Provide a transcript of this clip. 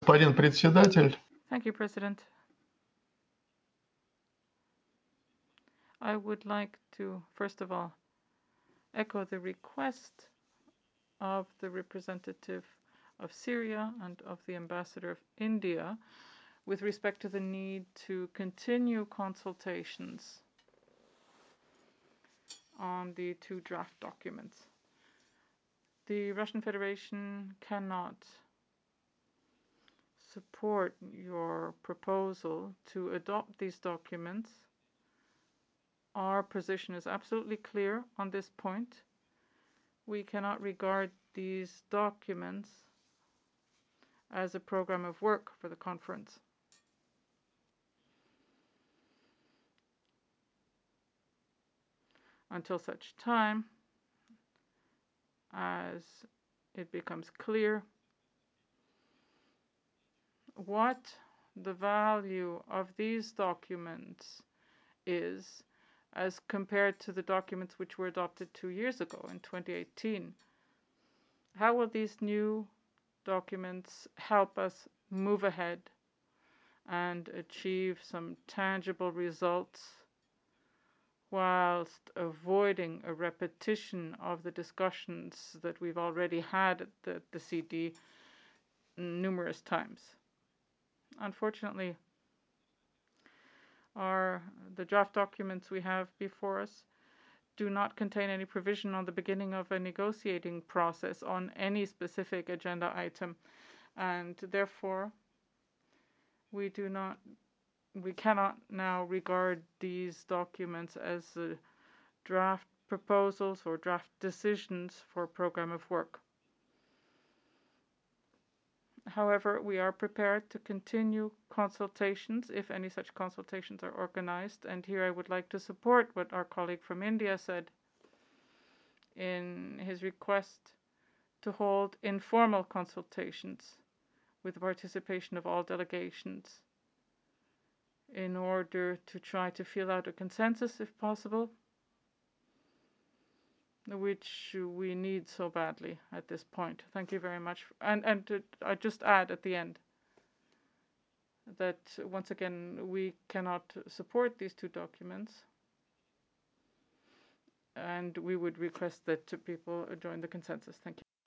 господин председатель. Thank you, President. I would like to, first of all, echo the request of the representative of Syria and of the ambassador of India with respect to the need to continue consultations on the two draft documents. The Russian Federation cannot support your proposal to adopt these documents. Our position is absolutely clear on this point. We cannot regard these documents as a program of work for the conference. Until such time as it becomes clear what the value of these documents is as compared to the documents which were adopted 2 years ago in 2018. How will these new documents help us move ahead and achieve some tangible results whilst avoiding a repetition of the discussions that we've already had at the CD numerous times? Unfortunately, the draft documents we have before us do not contain any provision on the beginning of a negotiating process on any specific agenda item, and therefore we cannot now regard these documents as draft proposals or draft decisions for a program of work. However, we are prepared to continue consultations if any such consultations are organized, and here I would like to support what our colleague from India said in his request to hold informal consultations with the participation of all delegations in order to try to feel out a consensus if possible, which we need so badly at this point. Thank you very much. And I just add at the end that once again we cannot support these two documents, and we would request that people join the consensus. Thank you.